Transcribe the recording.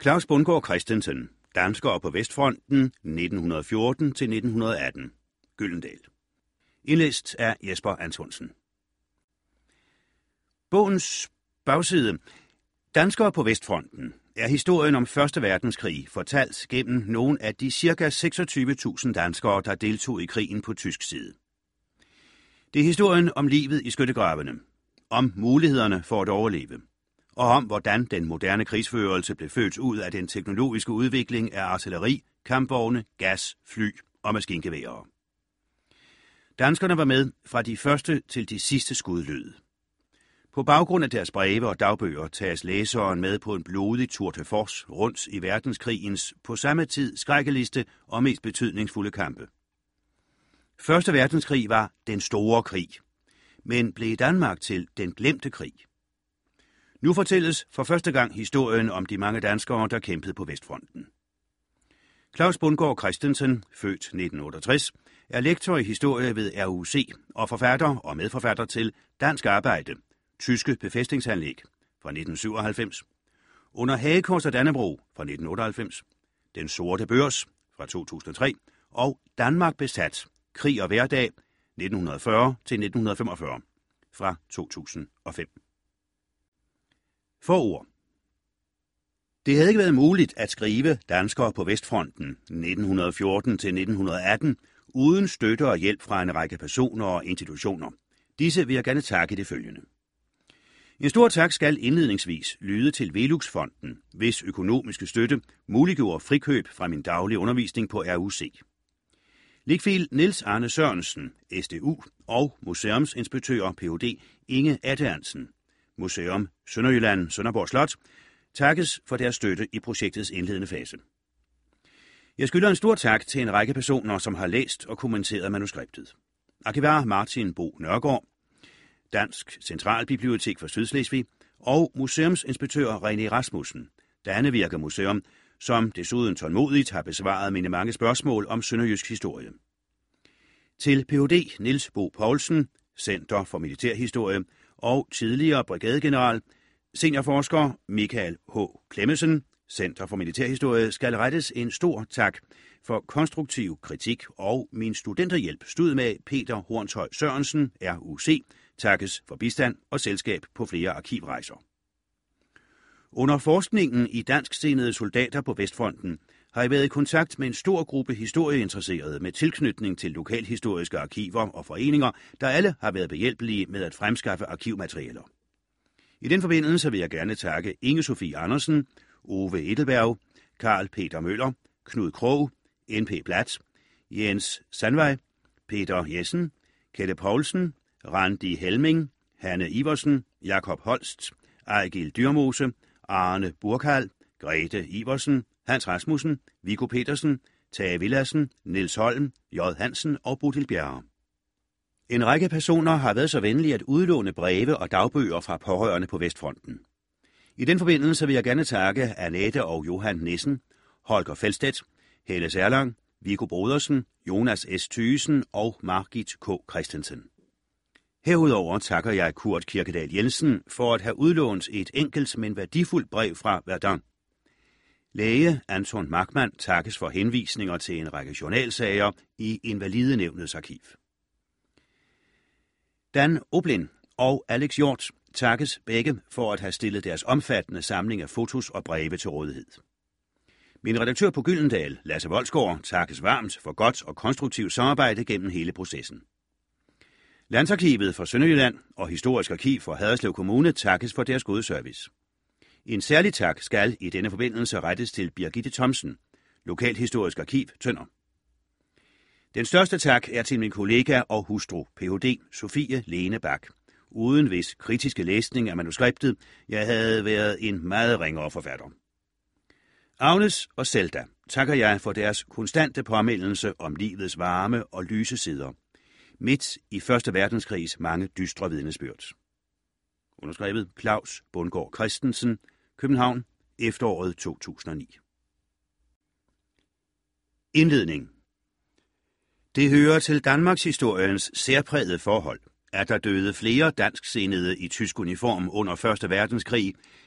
Claus Bundgaard Christensen, danskere på Vestfronten 1914-1918. Gyldendal. Indlæst af Jesper Antonsen. Bogens bagside, Danskere på Vestfronten, er historien om 1. verdenskrig fortalt gennem nogle af de ca. 26.000 danskere, der deltog i krigen på tysk side. Det er historien om livet i skyttegravene, om mulighederne for at overleve, og om hvordan den moderne krigsførelse blev født ud af den teknologiske udvikling af artilleri, kampvogne, gas, fly og maskingeværer. Danskerne var med fra de første til de sidste skud lød. På baggrund af deres breve og dagbøger tages læseren med på en blodig tour de force rundt i verdenskrigens på samme tid skrækkeligste og mest betydningsfulde kampe. 1. verdenskrig var den store krig, men blev i Danmark til den glemte krig. Nu fortælles for første gang historien om de mange danskere, der kæmpede på Vestfronten. Claus Bundgaard Christensen, født 1968, er lektor i historie ved RUC og forfatter og medforfatter til Dansk Arbejde, tyske befæstningsanlæg fra 1997, Under Hagekors og Dannebrog fra 1998, Den Sorte Børs fra 2003 og Danmark besat, krig og hverdag 1940-1945 fra 2005. Forord. Det havde ikke været muligt at skrive Danskere på Vestfronten 1914-1918 uden støtte og hjælp fra en række personer og institutioner. Disse vil jeg gerne takke i det følgende. En stor tak skal indledningsvis lyde til Velux-fonden, hvis økonomiske støtte muliggjorde frikøb fra min daglige undervisning på RUC. Likfil Niels Arne Sørensen, SDU, og museumsinspektør Ph.D. Inge Adriansen, Museum Sønderjylland Sønderborg Slot, takkes for deres støtte i projektets indledende fase. Jeg skylder en stor tak til en række personer, som har læst og kommenteret manuskriptet. Arkivar Martin Bo Nørgaard, Dansk Centralbibliotek for Sydslesvig og museumsinspektør René Rasmussen, Dannevirke Museum, som desuden tålmodigt har besvaret mine mange spørgsmål om sønderjysk historie. Til Ph.D. Niels Bo Poulsen, Center for Militærhistorie, og tidligere brigadegeneral, seniorforsker Michael H. Clemmensen, Center for Militærhistorie, skal rettes en stor tak for konstruktiv kritik, og min studenterhjælp stod med Peter Hornshøj Sørensen, RUC, takkes for bistand og selskab på flere arkivrejser. Under forskningen i dansksindede soldater på Vestfronten har jeg været i kontakt med en stor gruppe historieinteresserede med tilknytning til lokalhistoriske arkiver og foreninger, der alle har været behjælpelige med at fremskaffe arkivmaterialer. I den forbindelse vil jeg gerne takke Inge Sofie Andersen, Ove Edelberg, Karl Peter Møller, Knud Krog, N.P. Blatt, Jens Sandvej, Peter Jessen, Kette Poulsen, Randi Helming, Hanne Iversen, Jakob Holst, Ejgil Dyrmose, Arne Burkhal, Grete Iversen, Hans Rasmussen, Viggo Petersen, Tage Villadsen, Niels Holm, J. Hansen og Bodil Bjerre. En række personer har været så venlige at udlåne breve og dagbøger fra pårørende på Vestfronten. I den forbindelse vil jeg gerne takke Annette og Johan Nissen, Holger Feldstedt, Helle Særlang, Viggo Brodersen, Jonas S. Thysen og Margit K. Christensen. Herudover takker jeg Kurt Kirkedal Jensen for at have udlånt et enkelt, men værdifuldt brev fra Verdun. Læge Anton Markmann takkes for henvisninger til en række journalsager i Invalidenævnets arkiv. Dan Oblin og Alex Hjort takkes begge for at have stillet deres omfattende samling af fotos og breve til rådighed. Min redaktør på Gyldendal, Lasse Voldsgaard, takkes varmt for godt og konstruktivt samarbejde gennem hele processen. Landsarkivet for Sønderjylland og Historisk Arkiv for Haderslev Kommune takkes for deres gode service. En særlig tak skal i denne forbindelse rettes til Birgitte Thomsen, Lokalhistorisk Arkiv Tønder. Den største tak er til min kollega og hustru, Ph.D. Sofie Lene Bak, uden hvis kritiske læsning af manuskriptet jeg havde været en meget ringere forfatter. Agnes og Zelda takker jeg for deres konstante påmeldelse om livets varme og lyse sider, midt i 1. verdenskrigs mange dystre vidnesbyrd. Underskrevet Claus Bundgaard Christensen, København, efteråret 2009. Indledning. Det hører til Danmarks historiens særprægede forhold, at der døde flere dansksindede i tysk uniform under 1. verdenskrig,